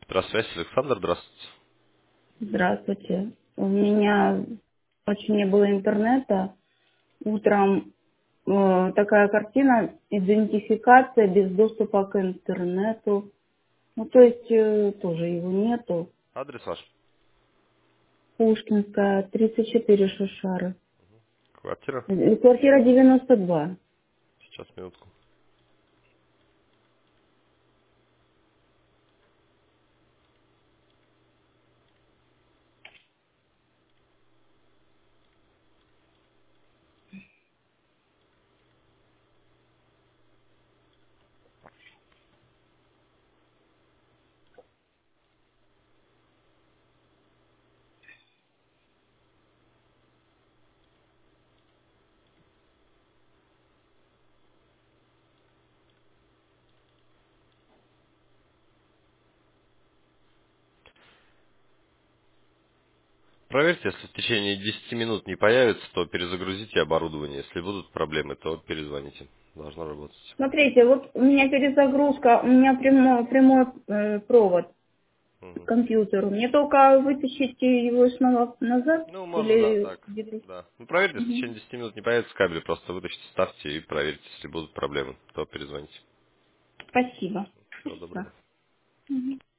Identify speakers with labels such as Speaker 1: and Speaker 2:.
Speaker 1: Здравствуйте, Александр, здравствуйте.
Speaker 2: Здравствуйте. У меня очень не было интернета. Утром такая картина, идентификация без доступа к интернету. Ну, то есть тоже его нету.
Speaker 1: Адрес ваш?
Speaker 2: Пушкинская, 34 Шишары.
Speaker 1: Квартира?
Speaker 2: Квартира 92.
Speaker 1: Сейчас, минутку. Проверьте, если в течение 10 минут не появится, то перезагрузите оборудование. Если будут проблемы, то перезвоните. Должно работать.
Speaker 2: Смотрите, вот у меня перезагрузка, у меня прямой провод к
Speaker 1: Мгм.
Speaker 2: компьютеру. Мне только вытащить его снова назад
Speaker 1: Ну, можно, да,
Speaker 2: или...
Speaker 1: так. Да. Ну, проверьте, если в
Speaker 2: Мгм.
Speaker 1: течение 10 минут не появится кабель, просто вытащите, ставьте и проверьте. Если будут проблемы, то перезвоните.
Speaker 2: Спасибо.
Speaker 1: Всего доброго.
Speaker 2: Да. Мгм.